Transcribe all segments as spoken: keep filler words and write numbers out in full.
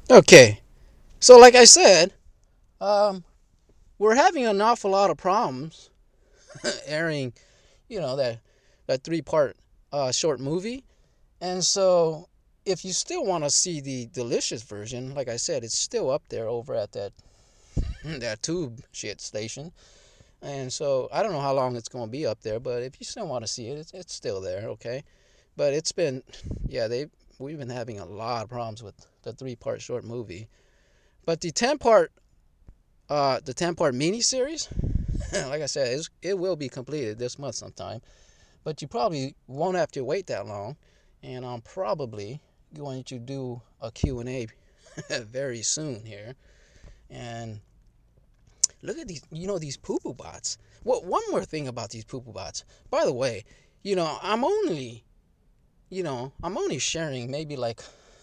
Okay, so like I said, um, we're having an awful lot of problems airing, you know, that that three part uh, short movie. And so, if you still want to see the delicious version, like I said, it's still up there over at that that tube shit station. And so, I don't know how long it's going to be up there, but if you still want to see it, it's, it's still there, okay? But it's been, yeah, they we've been having a lot of problems with the three part short movie. But the ten part, uh, the ten part mini series, like I said, it's, it will be completed this month sometime. But you probably won't have to wait that long, and I'm probably going to do a Q and A very soon here. And look at these, you know, these poo poo bots. Well, one more thing about these poo poo bots. By the way, you know, I'm only, you know, I'm only sharing maybe like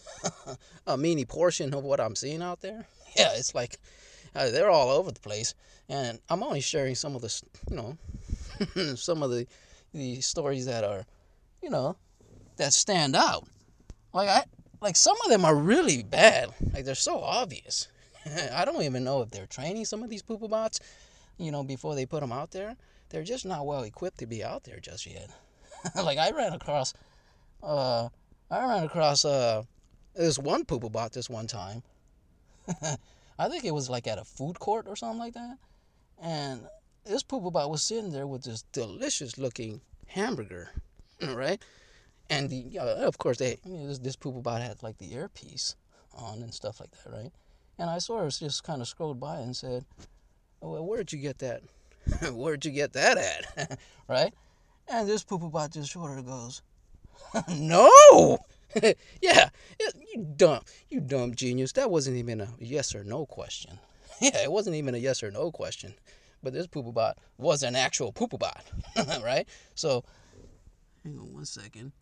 a mini portion of what I'm seeing out there. Yeah, it's like uh, they're all over the place, and I'm only sharing some of the, you know, some of the the stories that are, you know, that stand out. Like I like some of them are really bad. Like they're so obvious. I don't even know if they're training some of these poopa bots, you know, before they put them out there. They're just not well equipped to be out there just yet. Like I ran across uh I ran across uh this one poopa bot this one time. I think it was like at a food court or something like that. And this poopa bot was sitting there with this delicious looking hamburger, right? And the yeah, of course they I mean, this this poop bot had like the earpiece on and stuff like that, right? And I sort of just kind of scrolled by and said, oh, "Well, where'd you get that? Where'd you get that at?" Right? And this poop bot just sort of goes, "No." Yeah, you dumb, you dumb genius. That wasn't even a yes or no question. Yeah, it wasn't even a yes or no question. But this poop bot was an actual poop bot, right? So, hang on one second.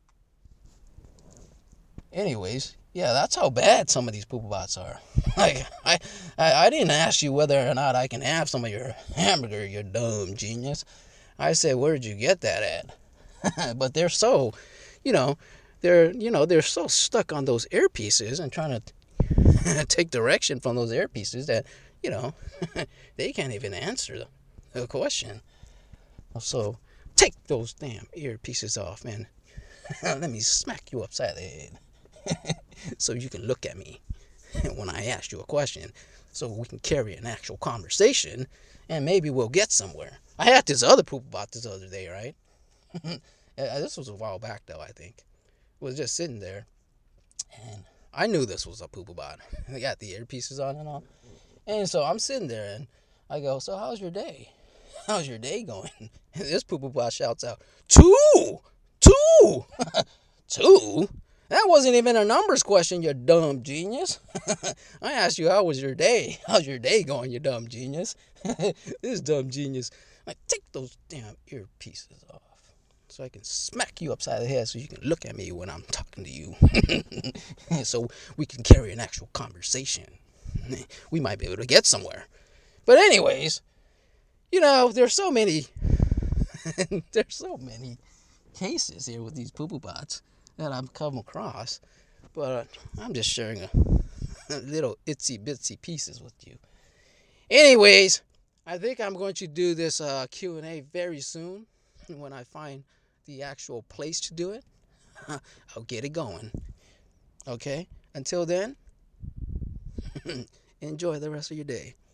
Anyways, yeah, that's how bad some of these poop bots are. Like, I, I, I didn't ask you whether or not I can have some of your hamburger, you dumb genius. I said, where'd you get that at? But they're so, you know, they're, you know, they're so stuck on those earpieces and trying to take direction from those earpieces that, you know, they can't even answer the question. So, take those damn earpieces off, man. Let me smack you upside the head. So you can look at me when I ask you a question so we can carry an actual conversation and maybe we'll get somewhere. I had this other poop bot this other day, right? This was a while back though, I think. It was just sitting there and I knew this was a poop bot. They got the earpieces on and all. And so I'm sitting there and I go, so how's your day? How's your day going? And this poop bot shouts out, two! Two! Two? That wasn't even a numbers question, you dumb genius. I asked you, how was your day? How's your day going, you dumb genius? This dumb genius. Like, take those damn earpieces off so I can smack you upside the head so you can look at me when I'm talking to you. So we can carry an actual conversation. We might be able to get somewhere. But anyways, you know, there's so many there's so many cases here with these poo poo bots that I've come across, but I'm just sharing a, a little itsy bitsy pieces with you. Anyways, I think I'm going to do this uh, Q and A very soon when I find the actual place to do it. I'll get it going. Okay. Until then, enjoy the rest of your day.